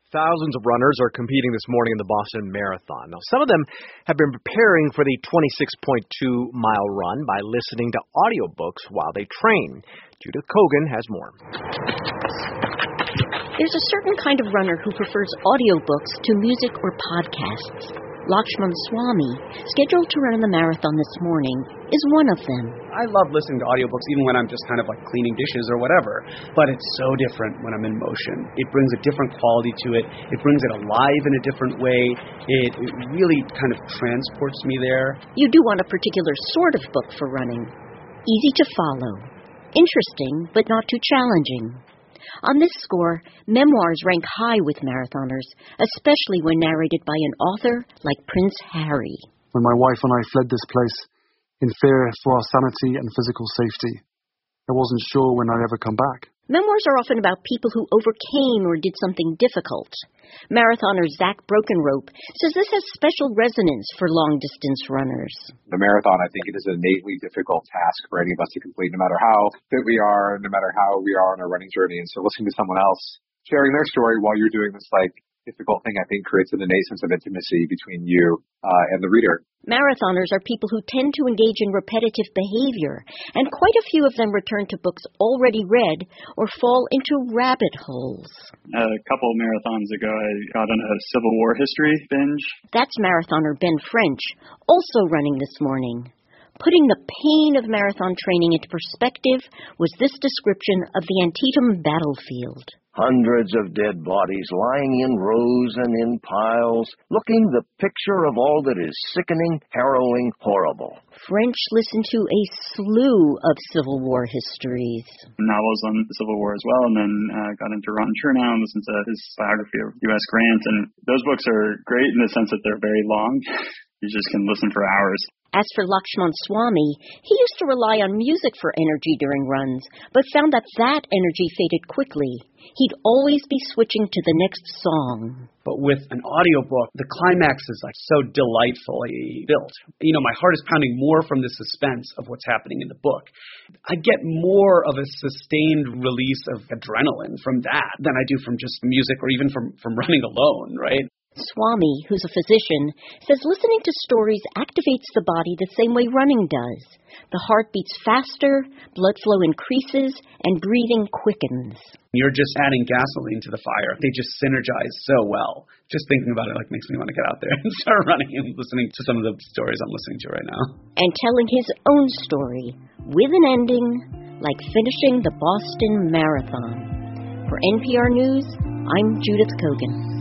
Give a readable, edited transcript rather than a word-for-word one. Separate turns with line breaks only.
Thousands of runners are competing this morning in the Boston Marathon. Now, some of them have been preparing for the 26.2-mile run by listening to audiobooks while they train. Judith Kogan has more.
There's a certain kind of runner who prefers audiobooks to music or podcasts. Lakshman Swamy, scheduled to run the marathon this morning, is one of them.
I love listening to audiobooks even when I'm just kind of like cleaning dishes or whatever, but it's so different when I'm in motion. It brings a different quality to it. It brings it alive in a different way. It really kind of transports me there.
You do want a particular sort of book for running. Easy to follow. Interesting, but not too challenging. On this score, memoirs rank high with marathoners, especially when narrated by an author like Prince Harry.
When my wife and I fled this place in fear for our sanity and physical safety, I wasn't sure when I'd ever come back.
Memoirs are often about people who overcame or did something difficult. Marathoner Zach Brokenrope says this has special resonance for long-distance runners.
The marathon, I think, it is an innately difficult task for any of us to complete, no matter how fit we are, no matter how we are on our running journey. And so listening to someone else sharing their story while you're doing this, difficult thing, I think, creates an innate sense of intimacy between you and the reader.
Marathoners are people who tend to engage in repetitive behavior, and quite a few of them return to books already read or fall into rabbit holes.
A couple of marathons ago, I got on a Civil War history binge.
That's marathoner Ben French, also running this morning. Putting the pain of marathon training into perspective was this description of the Antietam battlefield.
Hundreds of dead bodies lying in rows and in piles, looking the picture of all that is sickening, harrowing, horrible.
French listened to a slew of Civil War histories.
Novels on the Civil War as well, and then got into Ron Chernow and listened to his biography of U.S. Grant. And those books are great in the sense that they're very long. You just can listen for hours.
As for Lakshman Swamy, he used to rely on music for energy during runs, but found that energy faded quickly. He'd always be switching to the next song.
But with an audiobook, the climax is so delightfully built. My heart is pounding more from the suspense of what's happening in the book. I get more of a sustained release of adrenaline from that than I do from just music or even from running alone, right?
Swamy, who's a physician, says listening to stories activates the body the same way running does. The heart beats faster, blood flow increases, and breathing quickens.
You're just adding gasoline to the fire. They just synergize so well. Just thinking about it makes me want to get out there and start running and listening to some of the stories I'm listening to right now.
And telling his own story, with an ending, like finishing the Boston Marathon. For NPR News, I'm Judith Kogan.